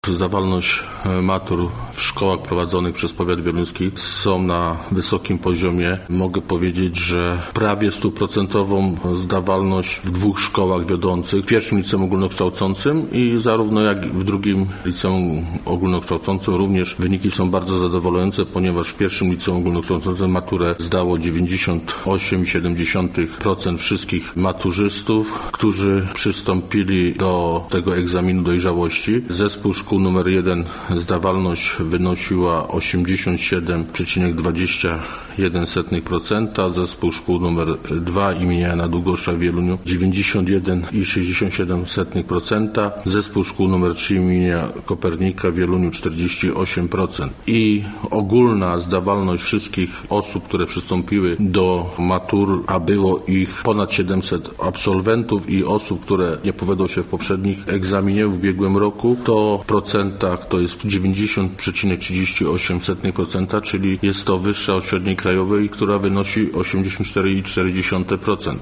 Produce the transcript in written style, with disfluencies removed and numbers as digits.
Zdawalność matur w szkołach prowadzonych przez powiat wieluński są na wysokim poziomie. Mogę powiedzieć, że prawie 100% zdawalność w 2 szkołach wiodących. W pierwszym liceum ogólnokształcącym i zarówno jak i w drugim liceum ogólnokształcącym również wyniki są bardzo zadowalające, ponieważ w pierwszym liceum ogólnokształcącym maturę zdało 98,7% wszystkich maturzystów, którzy przystąpili do tego egzaminu dojrzałości. Zespół szkół numer 1 zdawalność wynosiła 87,21%, zespół szkół numer 2 imienia Jana Długosza w Wieluniu 91,67%, zespół szkół numer 3 imienia Kopernika w Wieluniu 48%. I ogólna zdawalność wszystkich osób, które przystąpiły do matur, a było ich ponad 700 absolwentów i osób, które nie povedło się w poprzednich egzaminie w ubiegłym roku, to w procentach to jest 90,38%, czyli jest to wyższa od średniej krajowej, która wynosi 84,4%.